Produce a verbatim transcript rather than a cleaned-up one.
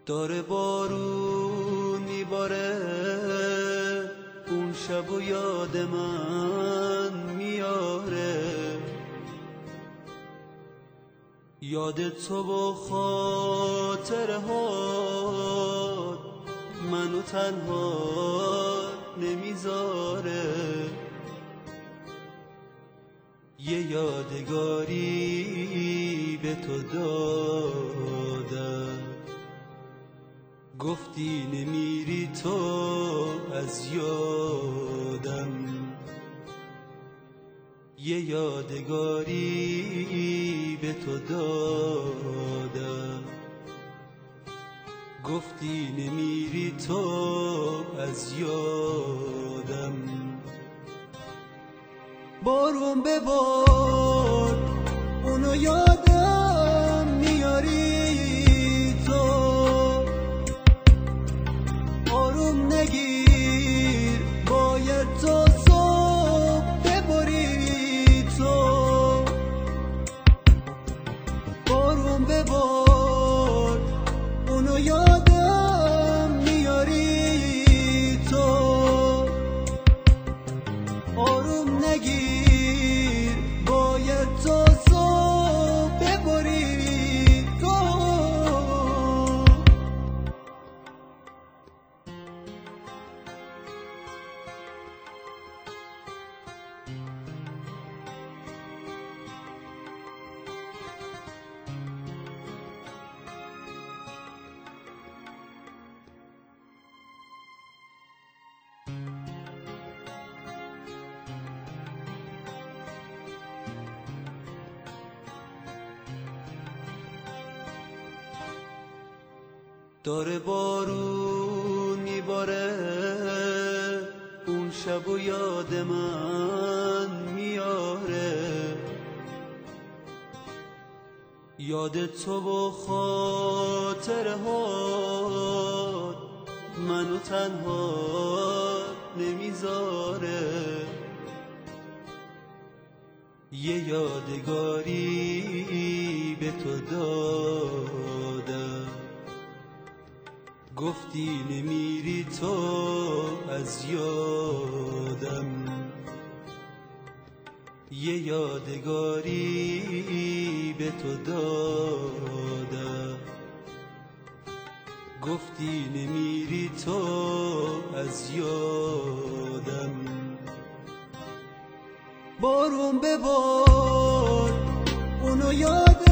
داره بارون میباره، اون شب و یاد من میاره، یاد تو و خاطره ها منو تنها نمیذاره. یه یادگاری به تو دادم، گفتی نمیری تو از یادم. یه یادگاری به تو دادم، گفتی نمیری تو از یادم. بارون ببار اونو یادم میاری تو، آروم نگیر باید تا صبح ببری تو. بارون ببار اونو یادم میاری تو، آروم نگیر باید تا صبح ببری تو. داره بارون میباره، اون شب و یاد من میاره، یاد تو و خاطره ها منو تنها نمیذاره. یه یادگاری به تو دادم، گفتی نمیری تو از یادم. یه یادگاری به تو دادم، گفتی نمیری تو از یادم. بارون ببار اونو یادم